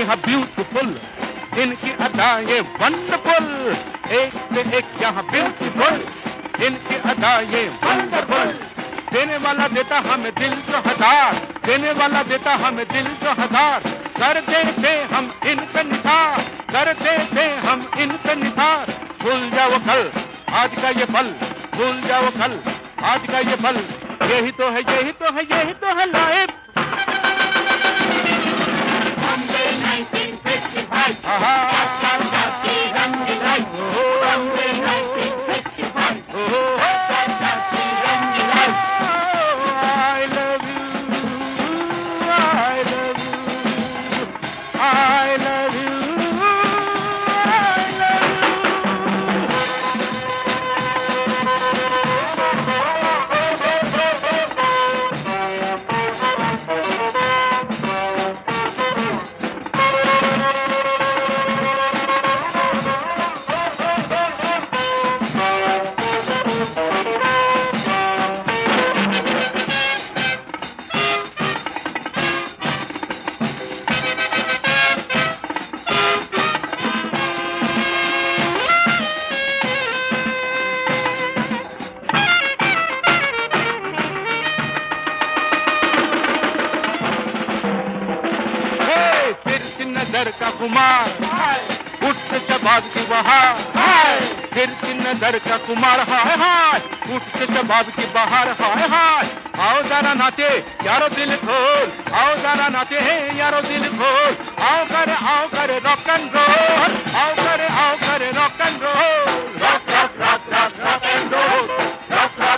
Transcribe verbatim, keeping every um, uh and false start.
यहाँ ब्यूटीफुल, इनकी अदाएं वंडरफुल, एक से एक यहाँ ब्यूटीफुल, इनकी अदाएं वंडरफुल। देने वाला देता हमें दिल जो हजार, देने वाला देता हमें दिल जो हजार, करते थे हम इन पे निसार, करते थे हम इन पे निसार। भूल जाओ कल आज का ये पल, भूल जाओ कल आज का ये पल, यही तो है यही तो है यही तो है लाइफ। नजर का कुमार उठ से जवाब की बहार, फिर से नजर का कुमार, हाय हाय उठ से जवाब की बहार, हाय हाय। आओ जरा नाचे यारो दिल खोल, आओ जरा नाचे हैं यारो दिल खोल, आओ करे आओ करे रॉक एंड रोल, आओ करे आओ करे rock and roll, rock rock rock rock rock and roll, rock